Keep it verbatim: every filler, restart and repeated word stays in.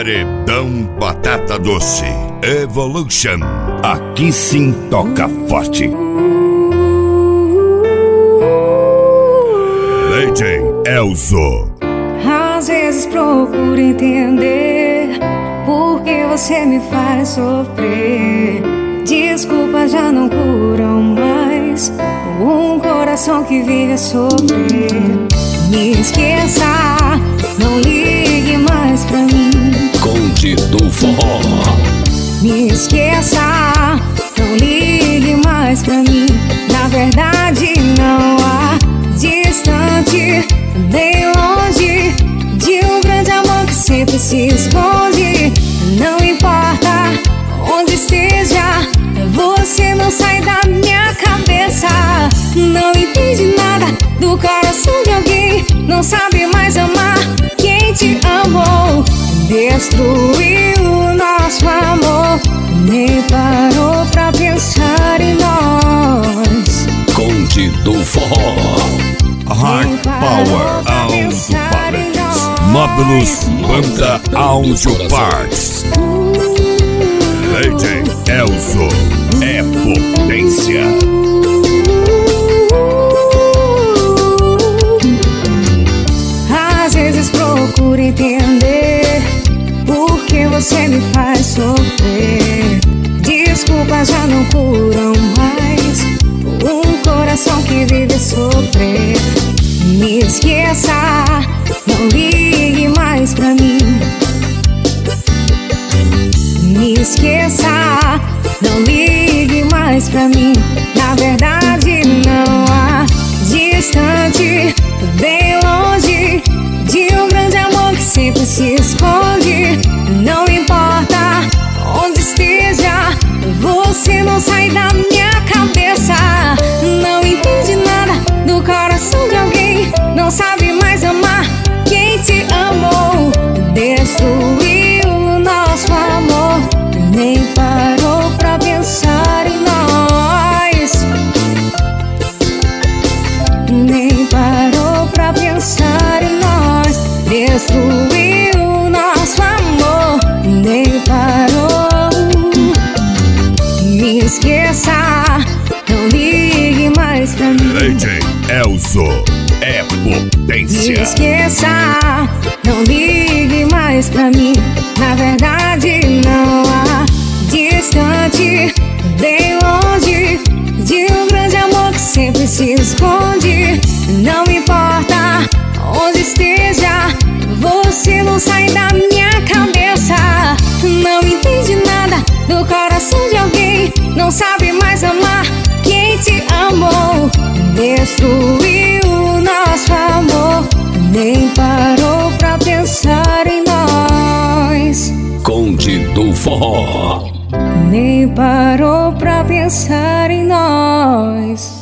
Paredão Batata Doce Evolution. Aqui sim toca forte. D J Elzo. Às vezes procuro entender por que você me faz sofrer. Desculpas já não curam mais um coração que vive a sofrer. Me esqueça, não ligue mais pra mim. Conde do Forró. Me esqueça, não ligue mais pra mim. Na verdade não há distante nem longe de um grande amor que sempre se esconde. Não importa onde esteja, você não sai da minha cabeça. Não entende nada do coração de alguém, não sabe mais amar quem te amou. Destruiu o nosso amor, nem parou pra pensar em nós. Conde do Forró. Hard Power Audio Parts. Módulos Banda Audio Parts. D J Elzo é potência. Às vezes procuro entender por que você me faz sofrer. Desculpas já não curam mais um coração que vive a sofrer. Me esqueça, não ligue mais pra mim. Me esqueça, não ligue mais pra mim. Na verdade não há distante, bem longe de um grande amor que sempre se esconde. Não importa onde esteja, você não sai da minha cabeça. Não entende nada do coração de alguém, não sabe mais amar quem te amou. Destruiu o nosso amor, nem parou pra pensar em nós. Nem parou pra pensar em nós. Destruiu o nosso amor, nem parou. Me esqueça, não ligue mais pra mim. D J Elzo é potência. Me esqueça, não ligue mais pra mim. Na verdade não há distante, bem longe de um grande amor que sempre se esconde. Não importa onde esteja, você não sai da minha cabeça. Não entende nada do coração de alguém, não sabe mais amar quem te amou. Destruiu o nosso amor, nem parou pra pensar em nós. Conde do Forró. Nem parou pra pensar em nós.